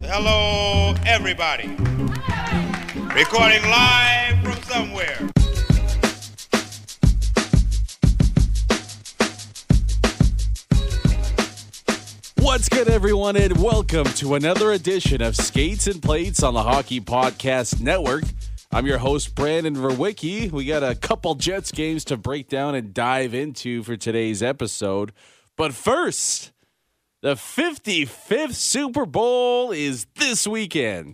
Hello, everybody. Recording live from somewhere. What's good, everyone, and welcome to another edition of Skates and Plates on the Hockey Podcast Network. I'm your host, Brandon Verwicki. We got a couple Jets games to break down and dive into for today's episode. But first, the 55th Super Bowl is this weekend.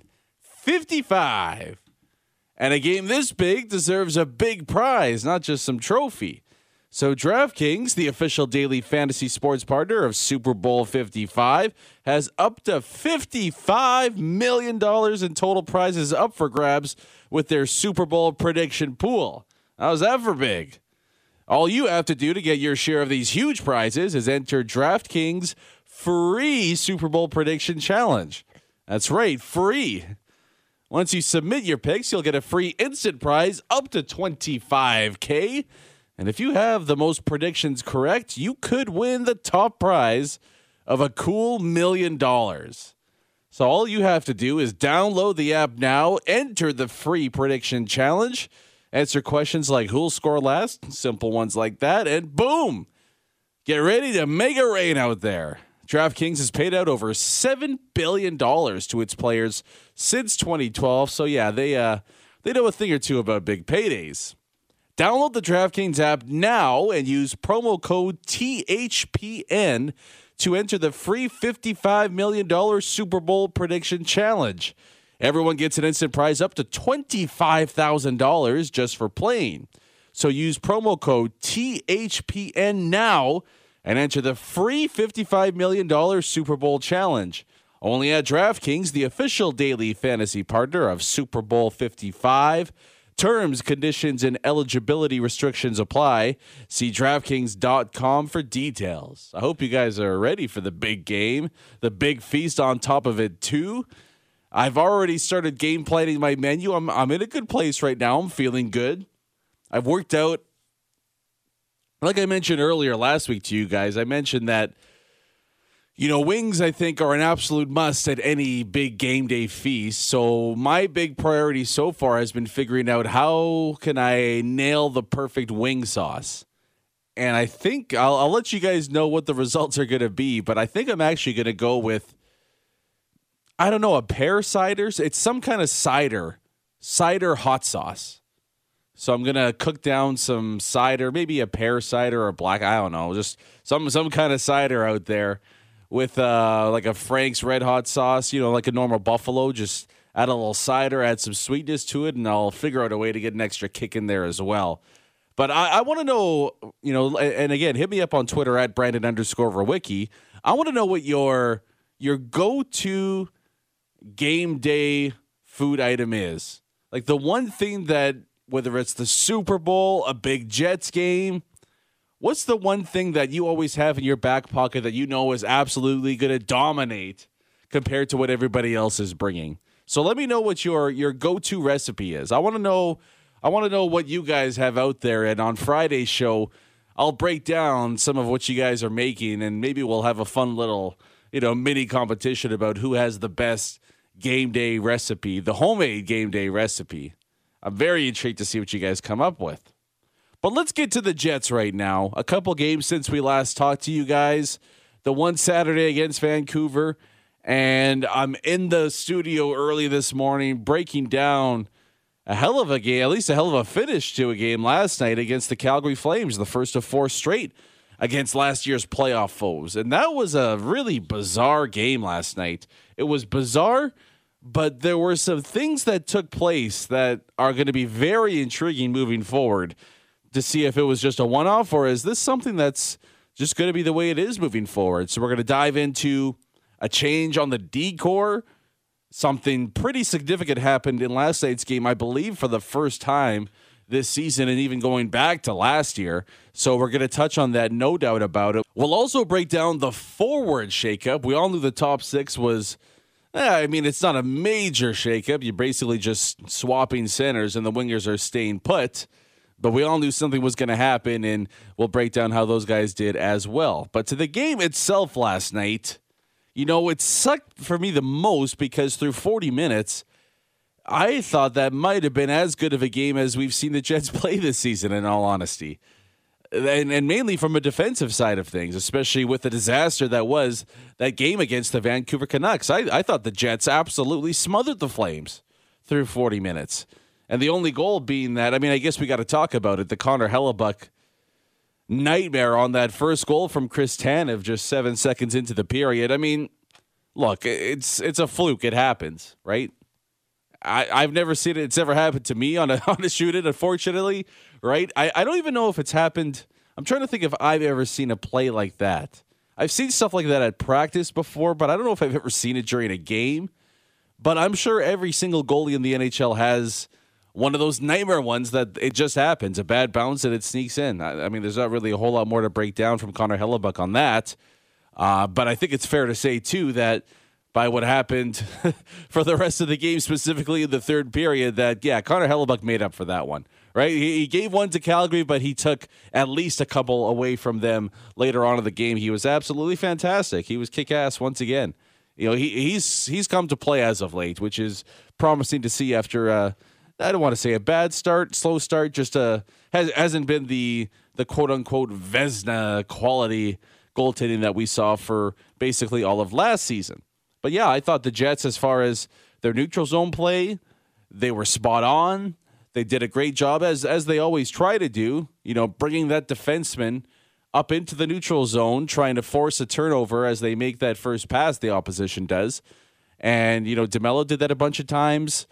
55. And a game this big deserves a big prize, not just some trophy. So DraftKings, the official daily fantasy sports partner of Super Bowl 55, has up to $55 million in total prizes up for grabs with their Super Bowl prediction pool. How's that for big? All you have to do to get your share of these huge prizes is enter DraftKings' free Super Bowl prediction challenge. That's right, free. Once you submit your picks, you'll get a free instant prize up to $25K. And if you have the most predictions correct, you could win the top prize of a cool $1 million. So all you have to do is download the app now, enter the free prediction challenge, answer questions like who'll score last, simple ones like that, and boom, get ready to make it rain out there. DraftKings has paid out over $7 billion to its players since 2012. So yeah, they know a thing or two about big paydays. Download the DraftKings app now and use promo code THPN to enter the free $55 million Super Bowl prediction challenge. Everyone gets an instant prize up to $25,000 just for playing. So use promo code THPN now and enter the free $55 million Super Bowl challenge. Only at DraftKings, the official daily fantasy partner of Super Bowl 55. Terms, conditions, and eligibility restrictions apply. See DraftKings.com for details. I hope you guys are ready for the big game, the big feast on top of it, too. I've already started game planning my menu. I'm in a good place right now. I'm feeling good. I've worked out. Like I mentioned earlier last week to you guys, I mentioned that, you know, wings, I think, are an absolute must at any big game day feast. So my big priority so far has been figuring out how can I nail the perfect wing sauce. And I think I'll let you guys know what the results are going to be, but I think I'm actually going to go with, I don't know, a pear cider. It's some kind of cider hot sauce. So I'm going to cook down some cider, maybe a pear cider or black, I don't know, just some kind of cider out there. With like a Frank's Red Hot sauce, you know, like a normal Buffalo, just add a little cider, add some sweetness to it, and I'll figure out a way to get an extra kick in there as well. But I want to know, you know, and again, hit me up on Twitter at Brandon_Verwicki. I want to know what your go-to game day food item is. Like the one thing that, whether it's the Super Bowl, a big Jets game, what's the one thing that you always have in your back pocket that you know is absolutely going to dominate compared to what everybody else is bringing? So let me know what your go-to recipe is. I want to know what you guys have out there. And on Friday's show, I'll break down some of what you guys are making, and maybe we'll have a fun little, you know, mini competition about who has the best game day recipe, the homemade game day recipe. I'm very intrigued to see what you guys come up with. But let's get to the Jets right now. A couple games since we last talked to you guys. The one Saturday against Vancouver. And I'm in the studio early this morning breaking down a hell of a game, at least a hell of a finish to a game last night against the Calgary Flames, the first of 4 straight against last year's playoff foes. And that was a really bizarre game last night. It was bizarre, but there were some things that took place that are going to be very intriguing moving forward, to see if it was just a one-off or is this something that's just going to be the way it is moving forward. So we're going to dive into a change on the D-core. Something pretty significant happened in last night's game, I believe, for the first time this season and even going back to last year. So we're going to touch on that, no doubt about it. We'll also break down the forward shakeup. We all knew the top 6 was, it's not a major shakeup. You're basically just swapping centers and the wingers are staying put. But we all knew something was going to happen, and we'll break down how those guys did as well. But to the game itself last night, It sucked for me the most because through 40 minutes, I thought that might have been as good of a game as we've seen the Jets play this season, in all honesty. And mainly from a defensive side of things, especially with the disaster that was that game against the Vancouver Canucks. I thought the Jets absolutely smothered the Flames through 40 minutes. And the only goal being that, I guess we got to talk about it, the Connor Hellebuyck nightmare on that first goal from Chris Tanev just 7 seconds into the period. Look, it's a fluke. It happens, right? I've never seen it. It's never happened to me on a shoot-in, unfortunately, right? I don't even know if it's happened. I'm trying to think if I've ever seen a play like that. I've seen stuff like that at practice before, but I don't know if I've ever seen it during a game. But I'm sure every single goalie in the NHL has one of those nightmare ones that it just happens, a bad bounce and it sneaks in. There's not really a whole lot more to break down from Connor Hellebuyck on that. But I think it's fair to say, too, that by what happened for the rest of the game, specifically in the third period, that, Connor Hellebuyck made up for that one, right? He gave one to Calgary, but he took at least a couple away from them later on in the game. He was absolutely fantastic. He was kick-ass once again. He's come to play as of late, which is promising to see after, I don't want to say a bad start, slow start, just hasn't been the quote-unquote Vezina quality goaltending that we saw for basically all of last season. But yeah, I thought the Jets, as far as their neutral zone play, they were spot on. They did a great job, as they always try to do, bringing that defenseman up into the neutral zone, trying to force a turnover as they make that first pass the opposition does. And, DeMello did that a bunch of times.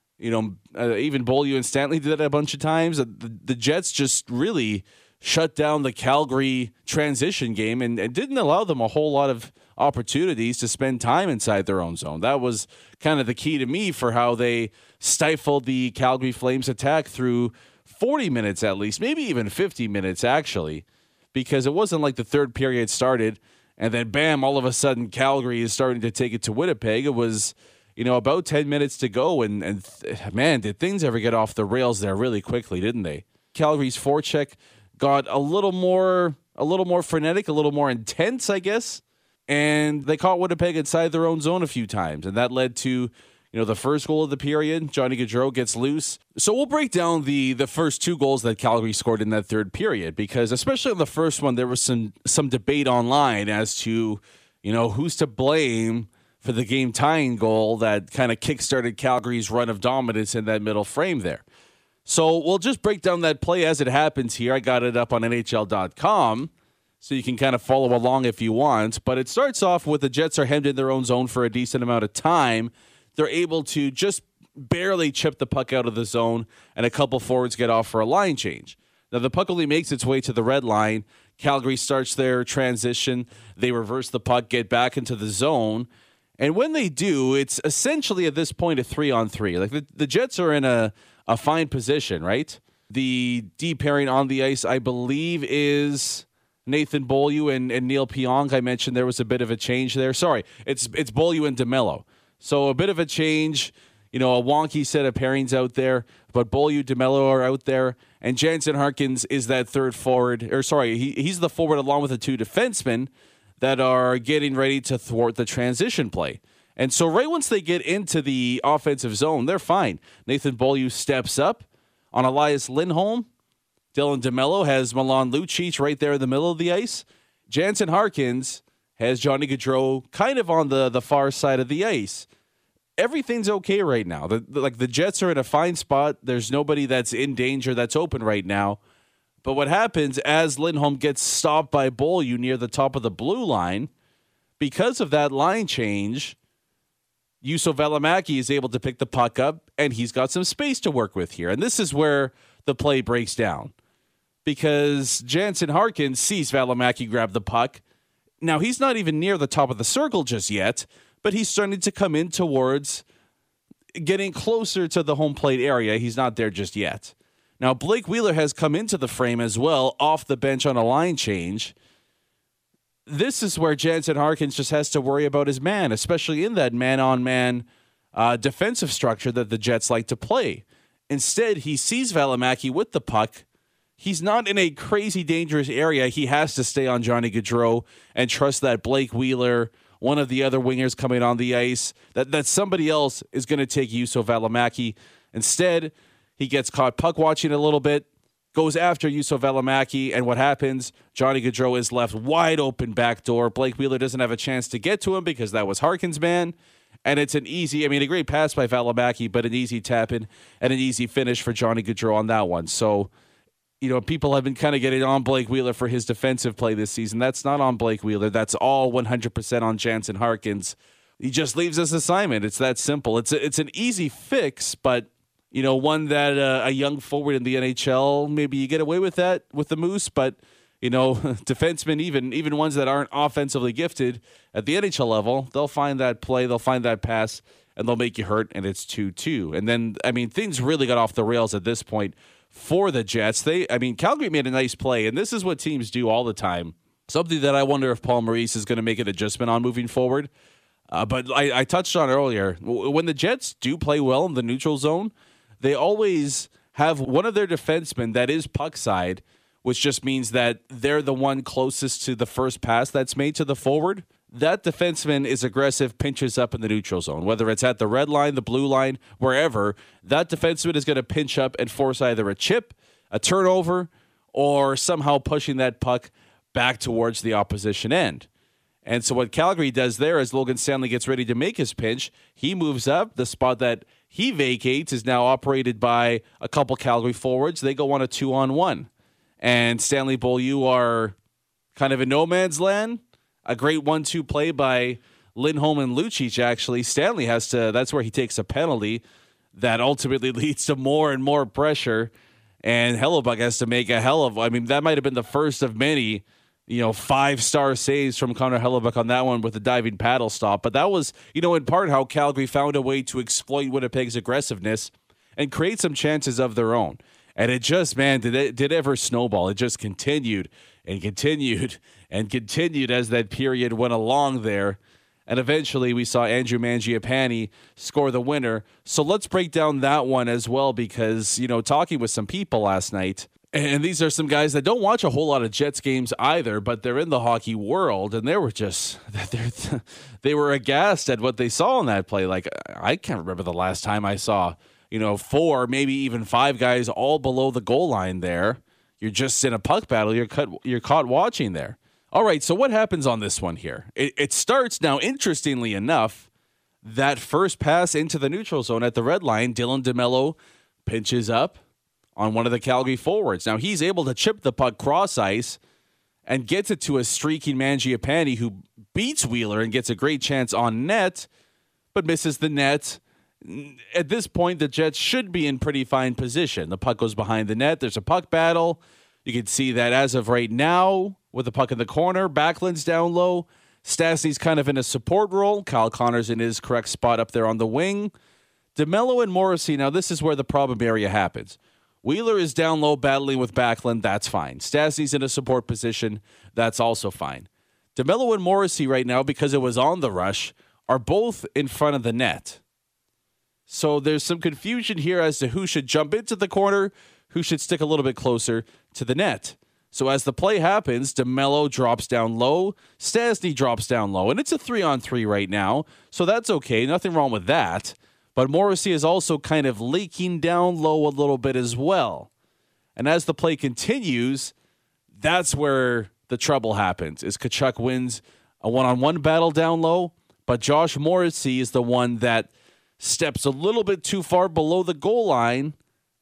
Even Beaulieu and Stanley did that a bunch of times. The Jets just really shut down the Calgary transition game and didn't allow them a whole lot of opportunities to spend time inside their own zone. That was kind of the key to me for how they stifled the Calgary Flames attack through 40 minutes at least, maybe even 50 minutes actually, because it wasn't like the third period started and then bam, all of a sudden Calgary is starting to take it to Winnipeg. It was, about 10 minutes to go and man, did things ever get off the rails there really quickly, didn't they? Calgary's forecheck got a little more frenetic, a little more intense, I guess. And they caught Winnipeg inside their own zone a few times. And that led to, the first goal of the period. Johnny Gaudreau gets loose. So we'll break down the first two goals that Calgary scored in that third period, because especially on the first one, there was some debate online as to, who's to blame for the game-tying goal that kind of kickstarted Calgary's run of dominance in that middle frame there. So we'll just break down that play as it happens here. I got it up on NHL.com. So you can kind of follow along if you want. But it starts off with the Jets are hemmed in their own zone for a decent amount of time. They're able to just barely chip the puck out of the zone, and a couple forwards get off for a line change. Now, the puck only makes its way to the red line. Calgary starts their transition. They reverse the puck, get back into the zone. And when they do, it's essentially at this point a 3-on-3. Like the Jets are in a fine position, right? The D pairing on the ice, I believe, is Nathan Beaulieu and Neil Pionk. I mentioned there was a bit of a change there. Sorry, it's Beaulieu and DeMello. So a bit of a change. A wonky set of pairings out there, but Beaulieu, DeMello are out there, and Jansen Harkins is that third forward. He's the forward along with the two defensemen that are getting ready to thwart the transition play. And so right once they get into the offensive zone, they're fine. Nathan Beaulieu steps up on Elias Lindholm. Dylan DeMello has Milan Lucic right there in the middle of the ice. Jansen Harkins has Johnny Gaudreau kind of on the far side of the ice. Everything's okay right now. The Jets are in a fine spot. There's nobody that's in danger that's open right now. But what happens as Lindholm gets stopped by Beaulieu near the top of the blue line, because of that line change, Juuso Välimäki is able to pick the puck up, and he's got some space to work with here. And this is where the play breaks down, because Jansen Harkins sees Välimäki grab the puck. Now, he's not even near the top of the circle just yet, but he's starting to come in towards getting closer to the home plate area. He's not there just yet. Now, Blake Wheeler has come into the frame as well, off the bench on a line change. This is where Jansen Harkins just has to worry about his man, especially in that man-on-man defensive structure that the Jets like to play. Instead, he sees Välimäki with the puck. He's not in a crazy dangerous area. He has to stay on Johnny Gaudreau and trust that Blake Wheeler one of the other wingers coming on the ice, that somebody else is going to take Juuso Välimäki. Instead, he gets caught puck watching a little bit, goes after Juuso Välimäki, and what happens? Johnny Gaudreau is left wide open back door. Blake Wheeler doesn't have a chance to get to him because that was Harkin's man. And it's an easy, a great pass by Välimäki, but an easy tap in and an easy finish for Johnny Gaudreau on that one. So, people have been kind of getting on Blake Wheeler for his defensive play this season. That's not on Blake Wheeler. That's all 100% on Jansen Harkins. He just leaves his assignment. It's that simple. It's an easy fix, but one that a young forward in the NHL, maybe you get away with that with the Moose, but defensemen, even ones that aren't offensively gifted at the NHL level, they'll find that play, they'll find that pass, and they'll make you hurt, and it's 2-2. And then, things really got off the rails at this point for the Jets. Calgary made a nice play, and this is what teams do all the time. Something that I wonder if Paul Maurice is going to make an adjustment on moving forward. But I touched on earlier, when the Jets do play well in the neutral zone, they always have one of their defensemen that is puck side, which just means that they're the one closest to the first pass that's made to the forward. That defenseman is aggressive, pinches up in the neutral zone, whether it's at the red line, the blue line, wherever. That defenseman is going to pinch up and force either a chip, a turnover, or somehow pushing that puck back towards the opposition end. And so what Calgary does there is Logan Stanley gets ready to make his pinch. He moves up. The spot that he vacates is now operated by a couple Calgary forwards. They go on a 2-on-1. And Stanley Beaulieu are kind of in no man's land. A great 1-2 play by Lindholm and Lucic, actually. Stanley that's where he takes a penalty that ultimately leads to more and more pressure. And Hellebuyck has to make that might have been the first of many, 5-star saves from Connor Hellebuyck on that one with the diving paddle stop. But that was, in part how Calgary found a way to exploit Winnipeg's aggressiveness and create some chances of their own. And it just, did it ever snowball. It just continued and continued and continued as that period went along there. And eventually we saw Andrew Mangiapane score the winner. So let's break down that one as well because, talking with some people last night, and these are some guys that don't watch a whole lot of Jets games either, but they're in the hockey world, and they were aghast at what they saw in that play. Like, I can't remember the last time I saw 4, maybe even 5 guys all below the goal line there. You're just in a puck battle. You're caught watching there. All right, so what happens on this one here? It starts now, interestingly enough, that first pass into the neutral zone at the red line, Dylan DeMello pinches up on one of the Calgary forwards. Now, he's able to chip the puck cross ice and gets it to a streaking Mangiapane who beats Wheeler and gets a great chance on net, but misses the net. At this point, the Jets should be in pretty fine position. The puck goes behind the net. There's a puck battle. You can see that as of right now, with the puck in the corner, Backlund's down low. Stastny's kind of in a support role. Kyle Connor's in his correct spot up there on the wing. DeMello and Morrissey, now this is where the problem area happens. Wheeler is down low battling with Backlund. That's fine. Stastny's in a support position. That's also fine. DeMello and Morrissey right now, because it was on the rush, are both in front of the net. So there's some confusion here as to who should jump into the corner, who should stick a little bit closer to the net. So as the play happens, DeMello drops down low, Stastny drops down low, and it's a 3-on-3 right now, so that's okay. Nothing wrong with that. But Morrissey is also kind of leaking down low a little bit as well. And as the play continues, that's where the trouble happens, is Tkachuk wins a one-on-one battle down low, but Josh Morrissey is the one that steps a little bit too far below the goal line.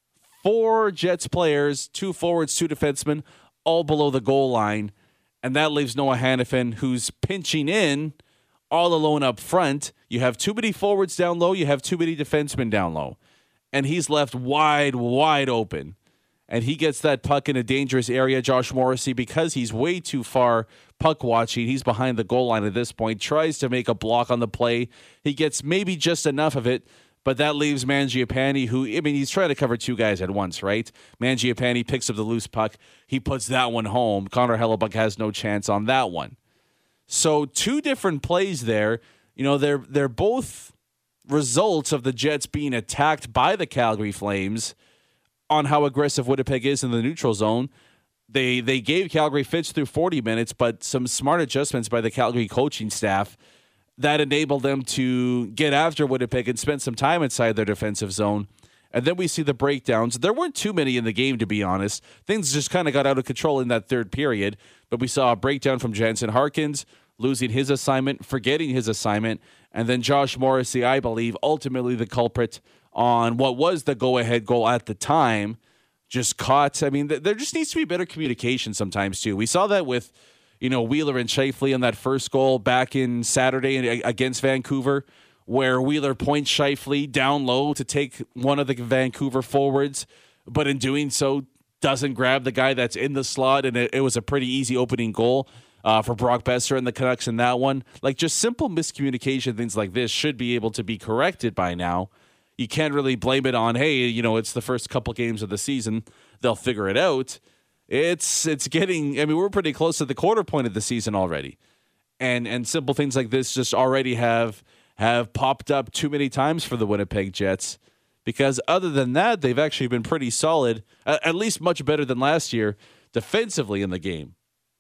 4 Jets players, 2 forwards, 2 defensemen, all below the goal line. And that leaves Noah Hanifin, who's pinching in all alone up front. You have too many forwards down low. You have too many defensemen down low. And he's left wide open. And he gets that puck in a dangerous area, Josh Morrissey, because he's way too far puck watching. He's behind the goal line at this point, tries to make a block on the play. He gets maybe just enough of it, but that leaves Mangiapane, who, he's trying to cover 2 guys at once, right? Mangiapane picks up the loose puck. He puts that one home. Connor Hellebuyck has no chance on that one. So 2 different plays there. They're both results of the Jets being attacked by the Calgary Flames on how aggressive Winnipeg is in the neutral zone. They gave Calgary fits through 40 minutes, but some smart adjustments by the Calgary coaching staff that enabled them to get after Winnipeg and spend some time inside their defensive zone. And then we see the breakdowns. There weren't too many in the game, to be honest. Things just kind of got out of control in that third period. But we saw a breakdown from Jansen Harkins, losing his assignment, forgetting his assignment. And then Josh Morrissey, I believe, ultimately the culprit on what was the go-ahead goal at the time, just caught. I mean, there just needs to be better communication sometimes, too. We saw that with Wheeler and Scheifele on that first goal back in Saturday against Vancouver, where Wheeler points Scheifele down low to take one of the Vancouver forwards, but in doing so doesn't grab the guy that's in the slot, and it was a pretty easy opening goal for Brock Besser and the Canucks in that one. Like, just simple miscommunication, things like this should be able to be corrected by now. You can't really blame it on, hey, it's the first couple games of the season. They'll figure it out. It's getting, I mean, we're pretty close to the quarter point of the season already. And simple things like this just already have popped up too many times for the Winnipeg Jets, because other than that, they've actually been pretty solid, at least much better than last year defensively in the game.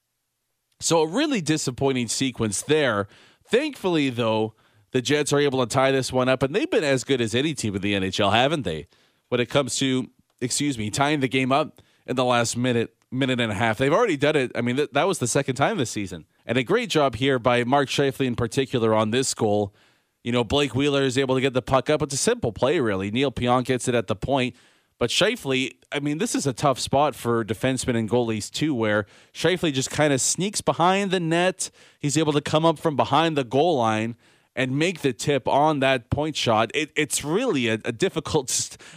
So a really disappointing sequence there. Thankfully, though, the Jets are able to tie this one up, and they've been as good as any team in the NHL, haven't they? When it comes to, tying the game up in the last minute and a half. They've already done it. I mean, that was the second time this season. And a great job here by Mark Scheifele in particular on this goal. Blake Wheeler is able to get the puck up. It's a simple play, really. Neil Pionk gets it at the point. But Scheifele, I mean, this is a tough spot for defensemen and goalies, too, where Scheifele just kind of sneaks behind the net. He's able to come up from behind the goal line and make the tip on that point shot. It's really a difficult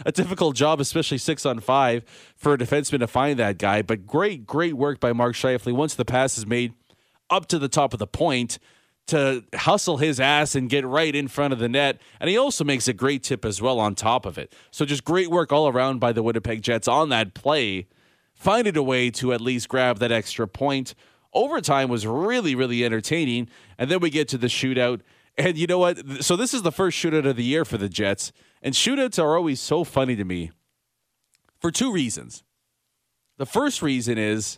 job, especially 6-on-5, for a defenseman to find that guy. But great work by Mark Scheifele once the pass is made up to the top of the point to hustle his ass and get right in front of the net. And he also makes a great tip as well on top of it. So just great work all around by the Winnipeg Jets on that play, finding a way to at least grab that extra point. Overtime was really, really entertaining. And then we get to the shootout. And you know what? So this is the first shootout of the year for the Jets. And shootouts are always so funny to me for two reasons. The first reason is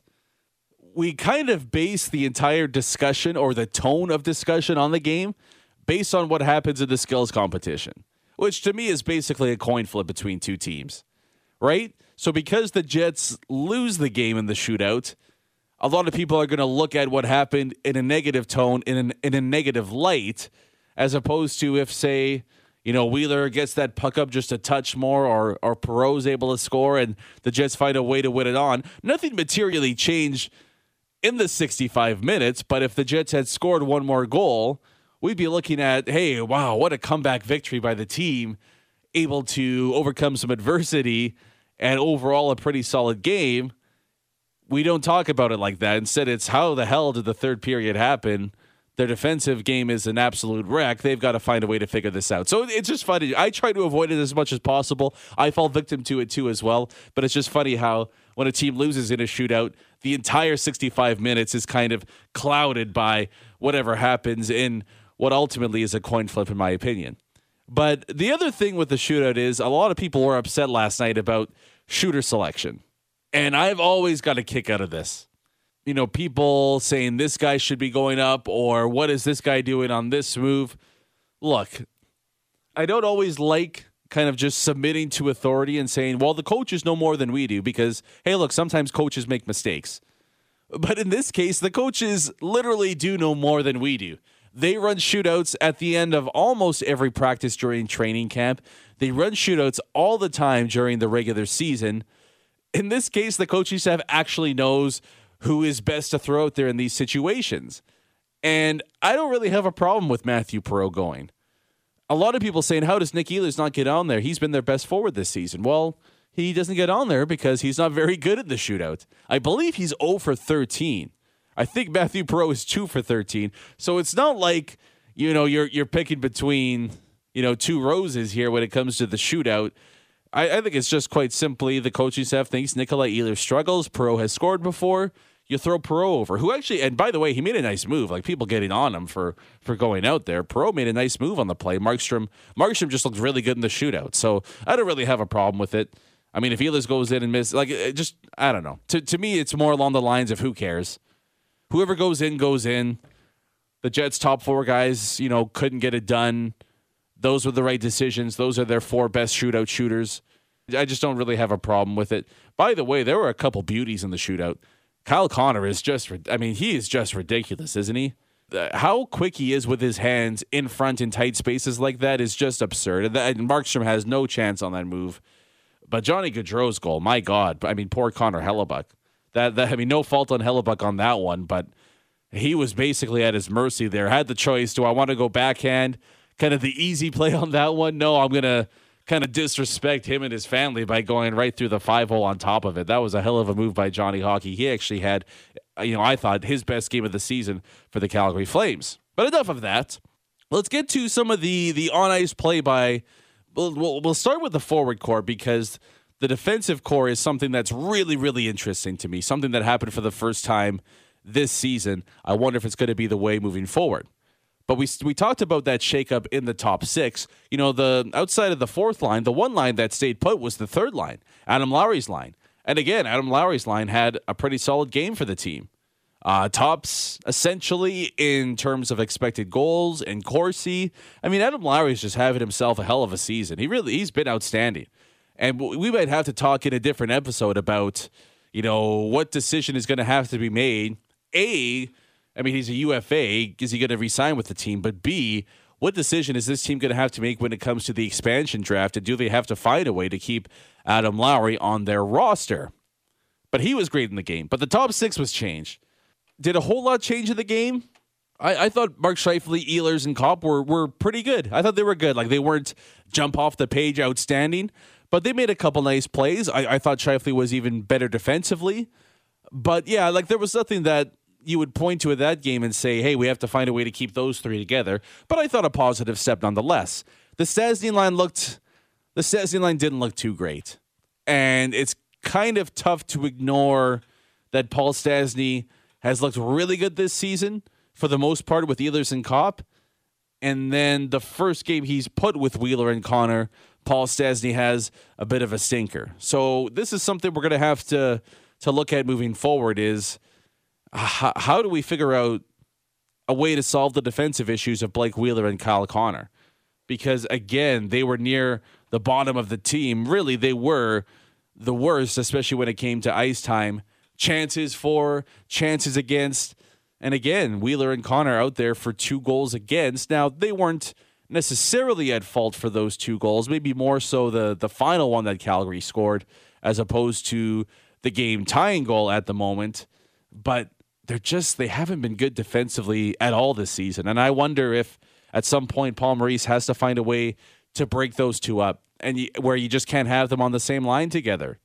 we kind of base the entire discussion or the tone of discussion on the game based on what happens in the skills competition, which to me is basically a coin flip between two teams, right? So because the Jets lose the game in the shootout, a lot of people are going to look at what happened in a negative tone, in a negative light, as opposed to if, say, Wheeler gets that puck up just a touch more, or Perreault's able to score and the Jets find a way to win it on. Nothing materially changed in the 65 minutes, but if the Jets had scored one more goal, we'd be looking at, hey, wow, what a comeback victory by the team, able to overcome some adversity and overall a pretty solid game. We don't talk about it like that. Instead, it's how the hell did the third period happen? Their defensive game is an absolute wreck. They've got to find a way to figure this out. So it's just funny. I try to avoid it as much as possible. I fall victim to it too as well. But it's just funny how when a team loses in a shootout, the entire 65 minutes is kind of clouded by whatever happens in what ultimately is a coin flip, in my opinion. But the other thing with the shootout is a lot of people were upset last night about shooter selection. And I've always got a kick out of this. People saying this guy should be going up, or what is this guy doing on this move? Look, I don't always like kind of just submitting to authority and saying, well, the coaches know more than we do, because, hey, look, sometimes coaches make mistakes. But in this case, the coaches literally do know more than we do. They run shootouts at the end of almost every practice during training camp. They run shootouts all the time during the regular season. In this case, the coaching staff actually knows who is best to throw out there in these situations. And I don't really have a problem with Matthew Perreault going. A lot of people saying, how does Nick Ehlers not get on there? He's been their best forward this season. Well, he doesn't get on there because he's not very good at the shootout. I believe he's 0 for 13. I think Matthew Perreault is 2 for 13. So it's not like, you're picking between, two roses here when it comes to the shootout. I think it's just quite simply the coaching staff thinks Nikolai Ehlers struggles. Perreault has scored before. You throw Perreault over, who actually, and by the way, he made a nice move. Like, people getting on him for going out there. Perreault made a nice move on the play. Markstrom just looked really good in the shootout. So I don't really have a problem with it. I mean, if Ehlers goes in and misses, I don't know. To me, it's more along the lines of who cares. Whoever goes in, goes in. The Jets' top 4 guys, couldn't get it done. Those were the right decisions. Those are their 4 best shootout shooters. I just don't really have a problem with it. By the way, there were a couple beauties in the shootout. Kyle Connor is he is just ridiculous, isn't he? How quick he is with his hands in front in tight spaces like that is just absurd. And Markstrom has no chance on that move. But Johnny Gaudreau's goal, my God. Poor Connor Hellebuck. No fault on Hellebuck on that one, but he was basically at his mercy there. Had the choice. Do I want to go backhand? Kind of the easy play on that one? No, I'm going to kind of disrespect him and his family by going right through the 5-hole on top of it. That was a hell of a move by Johnny Hockey. He actually had, I thought, his best game of the season for the Calgary Flames. But enough of that. Let's get to some of the on-ice play by... We'll start with the forward core because the defensive core is something that's really, really interesting to me, something that happened for the first time this season. I wonder if it's going to be the way moving forward. But we talked about that shakeup in the top 6. The outside of the 4th line, the one line that stayed put was the 3rd line, Adam Lowry's line. And again, Adam Lowry's line had a pretty solid game for the team. Tops essentially in terms of expected goals and Corsi. Adam Lowry's just having himself a hell of a season. He's been outstanding. And we might have to talk in a different episode about, what decision is going to have to be made. He's a UFA. Is he going to re-sign with the team? But B, what decision is this team going to have to make when it comes to the expansion draft? And do they have to find a way to keep Adam Lowry on their roster? But he was great in the game. But the top 6 was changed. Did a whole lot change in the game? I thought Mark Scheifele, Ehlers, and Kopp were pretty good. I thought they were good. Like, they weren't jump off the page outstanding, but they made a couple nice plays. I thought Scheifele was even better defensively. But, yeah, there was nothing that you would point to at that game and say, hey, we have to find a way to keep those 3 together. But I thought a positive step nonetheless. The Stastny line didn't look too great. And it's kind of tough to ignore that Paul Stastny has looked really good this season for the most part with Ehlers and Kopp. And then the first game he's put with Wheeler and Connor, Paul Stastny has a bit of a stinker. So this is something we're going to have to look at moving forward is how do we figure out a way to solve the defensive issues of Blake Wheeler and Kyle Connor? Because, again, they were near the bottom of the team. Really, they were the worst, especially when it came to ice time. Chances for, chances against. And again, Wheeler and Connor out there for 2 goals against. Now, they weren't necessarily at fault for those 2 goals. Maybe more so the final one that Calgary scored as opposed to the game-tying goal at the moment. But they haven't been good defensively at all this season. And I wonder if at some point Paul Maurice has to find a way to break those 2 up and where you just can't have them on the same line together.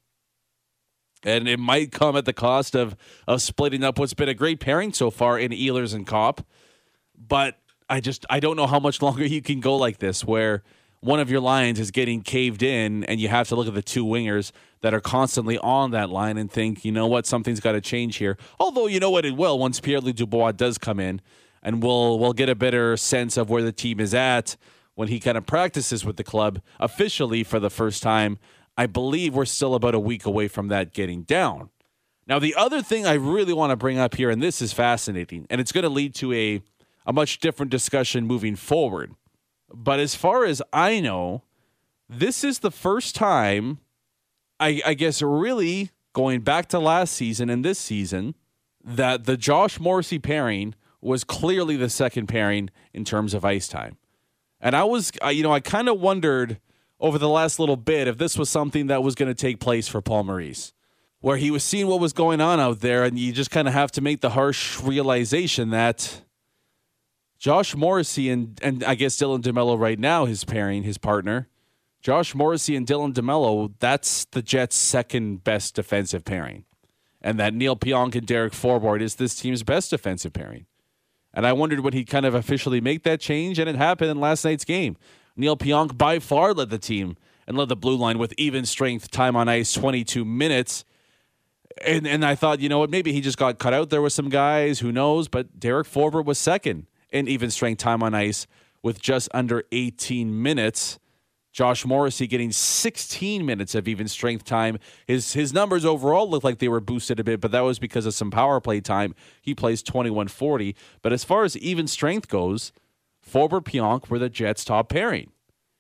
And it might come at the cost of splitting up what's been a great pairing so far in Ehlers and Kopp. But I don't know how much longer you can go like this, where one of your lines is getting caved in and you have to look at the 2 wingers that are constantly on that line and think, you know what, something's got to change here. Although, you know what, it will once Pierre-Luc Dubois does come in, and we'll get a better sense of where the team is at when he kind of practices with the club officially for the first time. I believe we're still about a week away from that getting down. Now, the other thing I really want to bring up here, and this is fascinating, and it's going to lead to a much different discussion moving forward. But as far as I know, this is the first time, I guess really going back to last season and this season, that the Josh Morrissey pairing was clearly the second pairing in terms of ice time. And I kind of wondered over the last little bit if this was something that was going to take place for Paul Maurice, where he was seeing what was going on out there, and you just kind of have to make the harsh realization that Josh Morrissey and I guess Dylan DeMello right now, his pairing, his partner, Josh Morrissey and Dylan DeMello, that's the Jets' second best defensive pairing. And that Neil Pionk and Derek Forbort is this team's best defensive pairing. And I wondered when he'd kind of officially make that change, and it happened in last night's game. Neil Pionk by far led the team and led the blue line with even strength time on ice, 22 minutes. And I thought, you know what, maybe he just got cut out there with some guys, who knows, but Derek Forbort was second in even strength time on ice with just under 18 minutes. Josh Morrissey getting 16 minutes of even strength time. His numbers overall looked like they were boosted a bit, but that was because of some power play time. He plays 21:40. But as far as even strength goes, Forbort, Pionk were the Jets' top pairing.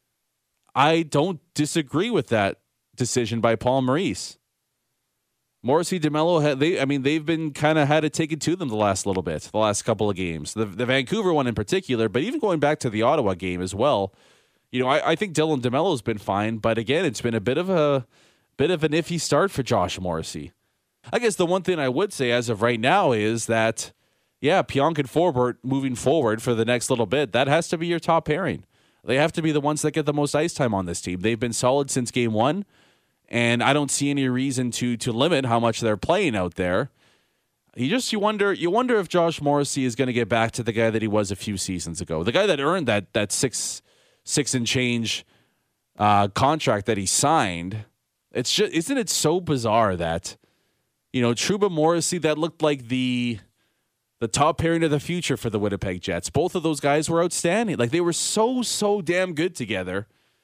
I don't disagree with that decision by Paul Maurice. Morrissey, DeMello, they've been kind of had it taken to them the last little bit, the last couple of games. The Vancouver one in particular, but even going back to the Ottawa game as well. I think Dylan DeMello's been fine, but again, it's been a bit of an iffy start for Josh Morrissey. I guess the one thing I would say as of right now is that, Pionk and Forbort moving forward for the next little bit, that has to be your top pairing. They have to be the ones that get the most ice time on this team. They've been solid since game one. And I don't see any reason to limit how much they're playing out there. You wonder if Josh Morrissey is going to get back to the guy that he was a few seasons ago, the guy that earned that six and change contract that he signed. It's just, isn't it so bizarre that Trouba Morrissey, that looked like the top pairing of the future for the Winnipeg Jets. Both of those guys were outstanding. Like they were so damn good together.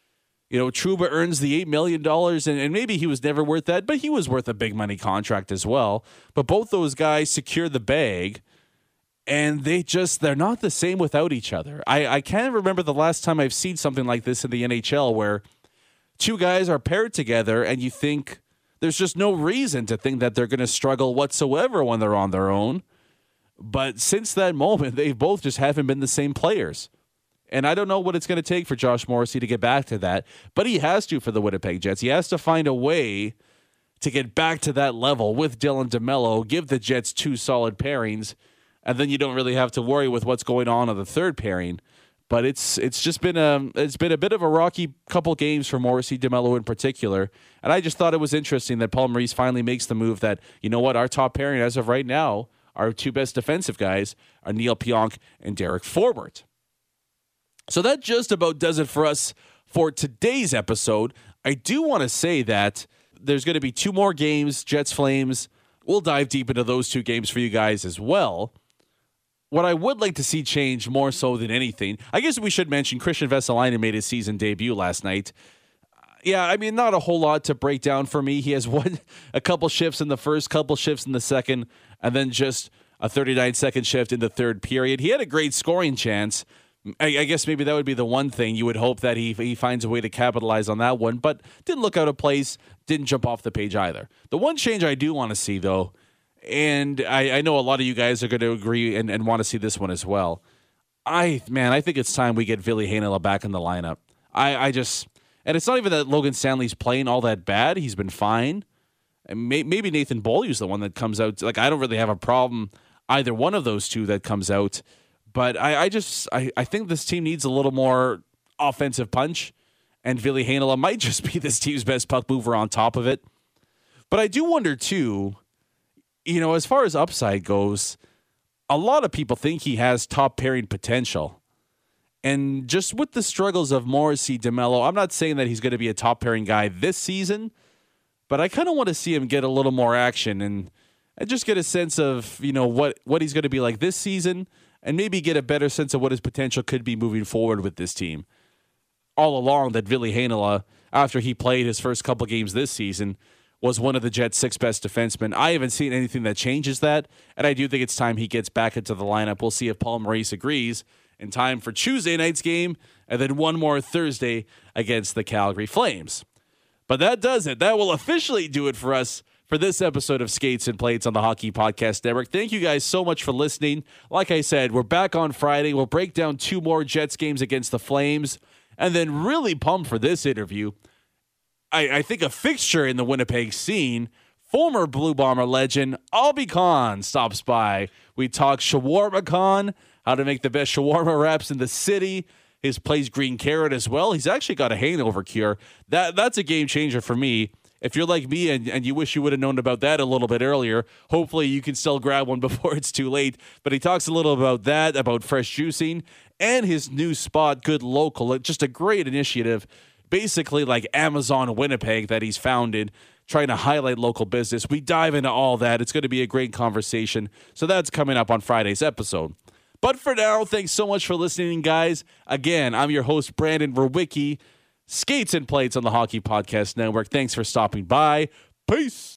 Trouba earns the $8 million, and maybe he was never worth that, but he was worth a big money contract as well. But both those guys secure the bag, and they're not the same without each other. I can't remember the last time I've seen something like this in the NHL where two guys are paired together, and you think there's just no reason to think that they're going to struggle whatsoever when they're on their own. But since that moment, they both just haven't been the same players. And I don't know what it's going to take for Josh Morrissey to get back to that, but he has to for the Winnipeg Jets. He has to find a way to get back to that level with Dylan DeMello, give the Jets two solid pairings, and then you don't really have to worry with what's going on the third pairing. But it's just been a bit of a rocky couple games for Morrissey, DeMello in particular. And I just thought it was interesting that Paul Maurice finally makes the move that, our top pairing as of right now, our two best defensive guys are Neil Pionk and Derek Forbort. So that just about does it for us for today's episode. I do want to say that there's going to be two more games, Jets Flames. We'll dive deep into those two games for you guys as well. What I would like to see change more so than anything, I guess we should mention Christian Vesalainen made his season debut last night. Not a whole lot to break down for me. He has a couple shifts in the first, couple shifts in the second, and then just a 39-second shift in the third period. He had a great scoring chance. I guess maybe that would be the one thing you would hope that he finds a way to capitalize on that one, but didn't look out of place, didn't jump off the page either. The one change I do want to see, though, and I know a lot of you guys are going to agree and want to see this one as well. I think it's time we get Ville Heinola back in the lineup. And it's not even that Logan Stanley's playing all that bad. He's been fine. And maybe Nathan Beaulieu's the one that comes out. Like, I don't really have a problem either one of those two that comes out. But I think this team needs a little more offensive punch, and Ville Heinola might just be this team's best puck mover on top of it. But I do wonder, too, as far as upside goes, a lot of people think he has top pairing potential. And just with the struggles of Morrissey, DeMello, I'm not saying that he's going to be a top pairing guy this season, but I kind of want to see him get a little more action and just get a sense of, what he's going to be like this season, and maybe get a better sense of what his potential could be moving forward with this team. All along that Ville Heinola, after he played his first couple games this season, was one of the Jets' 6 best defensemen. I haven't seen anything that changes that, and I do think it's time he gets back into the lineup. We'll see if Paul Maurice agrees in time for Tuesday night's game, and then one more Thursday against the Calgary Flames. But that does it. That will officially do it for us for this episode of Skates and Plates on the Hockey Podcast Network. Thank you guys so much for listening. Like I said, we're back on Friday. We'll break down 2 more Jets games against the Flames, and then really pumped for this interview. I think a fixture in the Winnipeg scene, former Blue Bomber legend Albie Khan stops by. We talk Shawarma Khan, how to make the best shawarma wraps in the city. His plays Green Carrot as well. He's actually got a hangover cure. That's a game changer for me. If you're like me and you wish you would have known about that a little bit earlier, hopefully you can still grab one before it's too late. But he talks a little about that, about fresh juicing, and his new spot, Good Local. Just a great initiative, basically like Amazon Winnipeg that he's founded, trying to highlight local business. We dive into all that. It's going to be a great conversation. So that's coming up on Friday's episode. But for now, thanks so much for listening, guys. Again, I'm your host, Brandon Verwicki. Skates and Plates on the Hockey Podcast Network. Thanks for stopping by. Peace.